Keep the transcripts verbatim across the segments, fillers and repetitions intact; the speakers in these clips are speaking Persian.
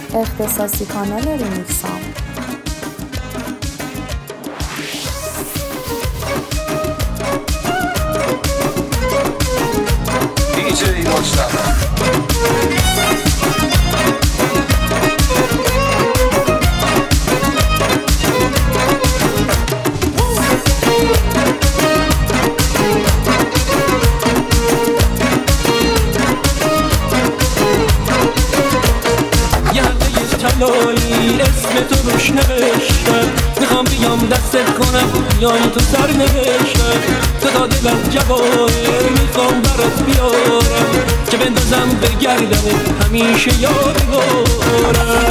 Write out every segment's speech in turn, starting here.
اختصاصی کانال ریمیکسام. دیجی مجتبی طلایی اسم تو روش نوشتم، میخوام بیام دستت کنم بیای تو سر نوشتم. تو تا دلم جواهر میخوام برات بیارم که بندازم به گردنت همیشه یادگارم.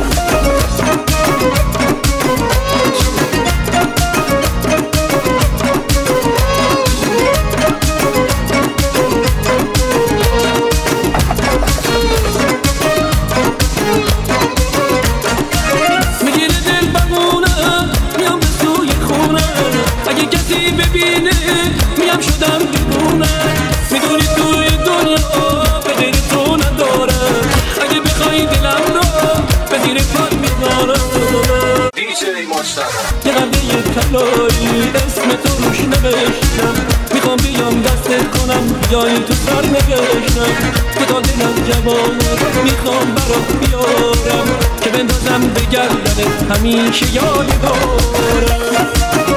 ببینه میم شدم دیوونه، میدونی توی دنیا به غیر تو ندارم، اگه بخوای دلم رو به زیر پات میذارم. دیجی مجتبی یه قلبه طلایی اسم تو روش نوشتم، میخوام بیام دستت کنم بیای تو سر نوشتم. تو تا دلم جوانه میخوام برات بیارم که بندازم به گردنت همیشه یادگارم.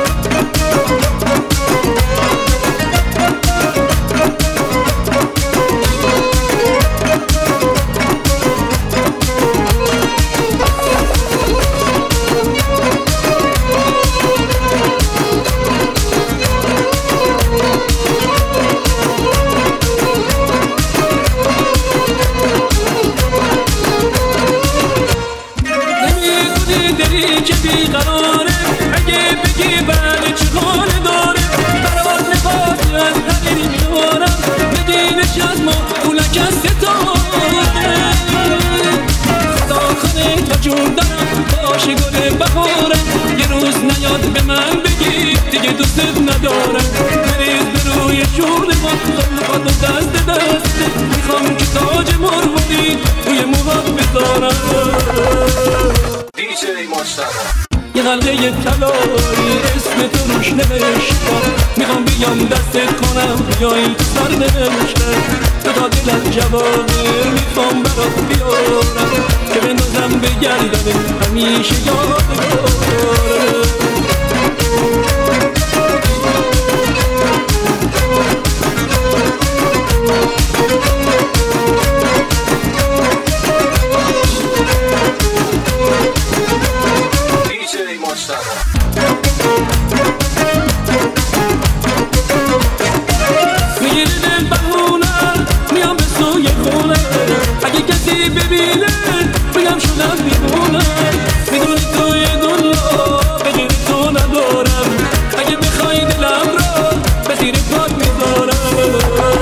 که بیقراره اگه بگی بله چه حاله داره، برات نفاسی از هدری میارم بدینش از ما اولک از ستاره. خدا کنه تا جون دارم باشه گل بهارم، یه روز نیاد به من بگی دیگه دوستت ندارم. بریز به روی شونه ما خلقات و دست دسته، میخوام که تاج مرواری روی موهات بذارم. دیجی مجتبی یه قلقه طلایی اسم تو روش نوشتم، میخوام بیام دستت کنم بیایی تو سر نوشتم. تو تا دلت جوانه میخوام برات بیارم که بندازم به گردنت همیشه یادگارم. میگیری دل بهونه میام به سوی خونه، اگه کسی ببینه بگم شدم دیوونه. میدونی توی دنیا به غیر تو ندارم، اگه بخوای دلم رو به زیر پات میذارم.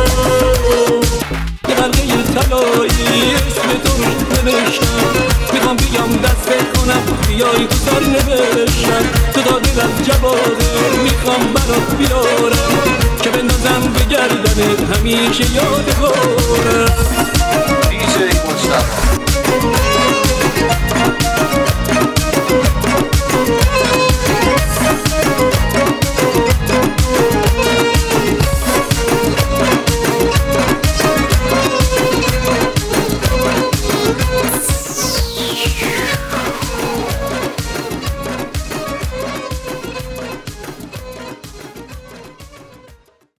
یه قلقه طلایی اسم تو روش نوشتم، میخوام بیام دستت کنم بیای تو سر نوشتم. تو تا دلم جواهر میخوام برات بیارم که بندازم به گردنت همیشه یادگارم. دیجی مجتبی